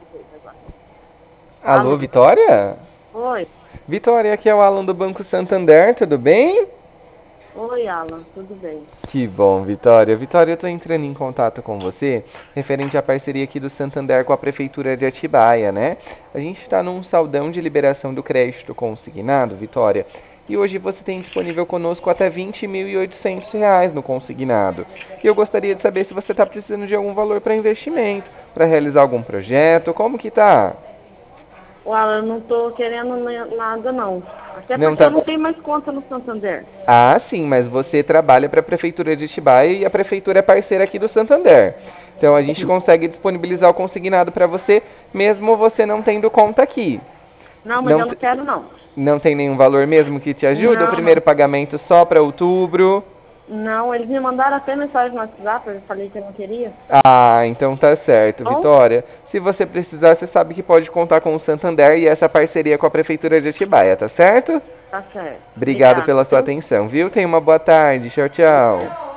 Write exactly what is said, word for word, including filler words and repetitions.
Alô, Alô? Vitória? Oi. Vitória, aqui é o Alan do Banco Santander, tudo bem? Oi, Alan, tudo bem? Que bom, Vitória. Vitória, eu tô entrando em contato com você referente à parceria aqui do Santander com a Prefeitura de Atibaia, né? A gente está num saldão de liberação do crédito consignado, Vitória, e hoje você tem disponível conosco até vinte mil e oitocentos reais no consignado. E eu gostaria de saber se você está precisando de algum valor para investimento, para realizar algum projeto, como que tá? O Alan, eu não tô querendo ne- nada, não. Até Não porque eu tá. não tenho mais conta no Santander. Ah, sim, mas você trabalha para a Prefeitura de Atibaia e a Prefeitura é parceira aqui do Santander. Então a gente consegue disponibilizar o consignado para você, mesmo você não tendo conta aqui. Não, mas Não, eu não te- quero, não. não tem nenhum valor mesmo que te ajuda? O Não, primeiro não. pagamento só para outubro? Não, eles me mandaram até mensagem no WhatsApp, eu falei que eu não queria. Ah, então tá certo, Bom, Vitória. Se você precisar, você sabe que pode contar com o Santander e essa parceria com a Prefeitura de Atibaia, tá certo? tá certo. Obrigado Obrigada, pela sua viu? atenção, viu? Tenha uma boa tarde. Tchau, Você tchau.